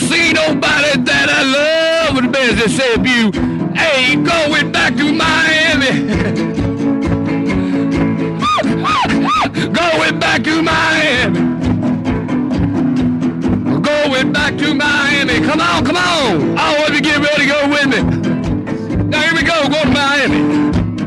seen nobody that I love as best as if you ain't going back to Miami. Going back to Miami. Going back to Miami. Come on, come on. I want you to get ready to go with me. Now here we go, go to Miami.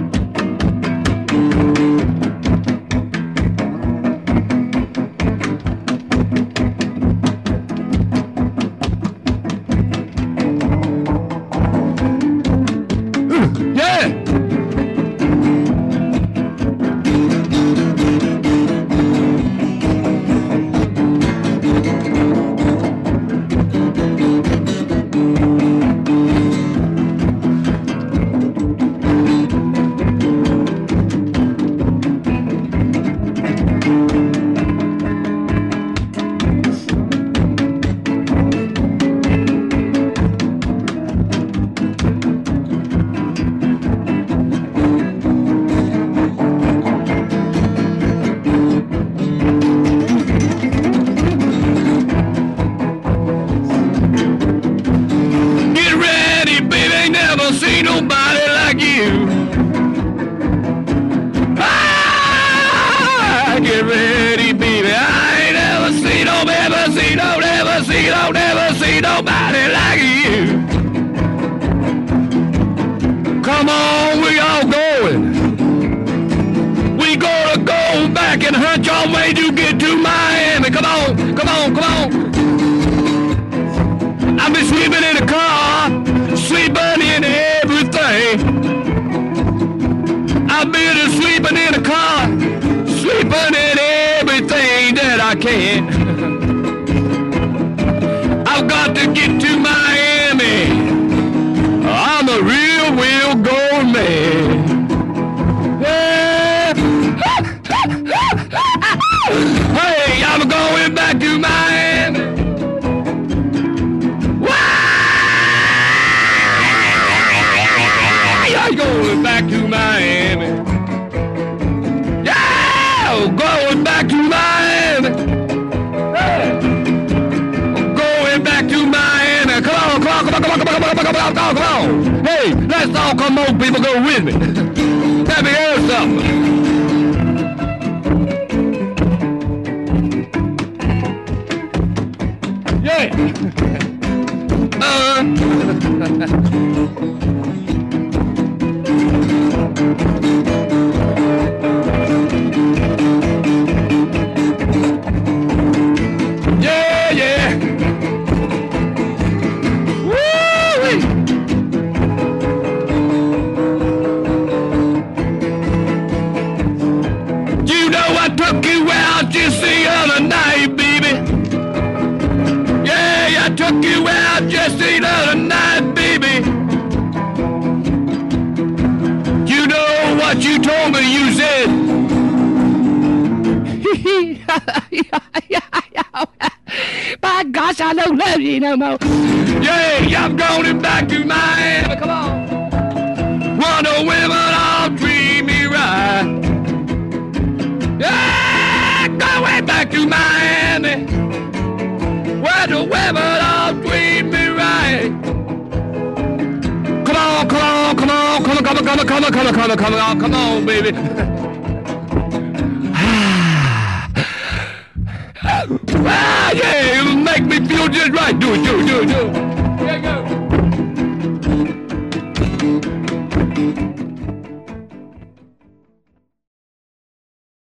See nobody like you. Ah, get ready, baby. I ain't never seen nobody like you. Come on, we all going. We gonna go back and hunt our way to get to Miami. Come on, come on, come on. I've been sleeping in the car, sleeping in everything. I've been sleeping in the car, sleeping in everything that I can. I've got to get to Miami. I'm a real gold man. Yeah. Hey, I'm going back to Miami. Going back to Miami. Yeah, going back to Miami. Yeah. Going back to Miami. Come on, come on, come on, come on, come on, come on, come on, come on. Hey, let's all come on, people, go with me. Let me hear something. Yeah. Took you out just the other night, baby. Yeah, I took you out just the other night, baby. You know what you told me, you said. My gosh, I don't love you no more. Yeah, I'm going back to Miami. Come on. Wonder women all treat me right. Yeah, going back to Miami, where the women all treat me right. Come on, come on, come on, come on, come on, come on, come on, come on, come on, come on, come on, baby. Ah, yeah, it'll make me feel just right. Do it, do it, do it, do it.